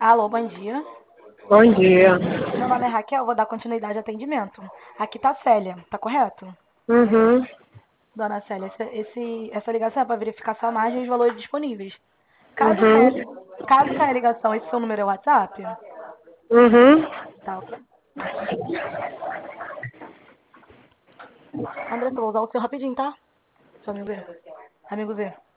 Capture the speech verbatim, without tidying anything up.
Alô, bom dia. Bom dia. Meu nome é Raquel, vou dar continuidade ao atendimento. Aqui tá a Célia, tá correto? Uhum, Dona Célia, esse, esse- essa ligação é para verificar sua margem e os valores disponíveis. Caso caia, uhum, li- caso caia a ligação, esse seu número é o WhatsApp? uhum. Tá, ok. Andressa, eu vou usar o seu rapidinho, tá? Seu amigo Z. Amigo Z.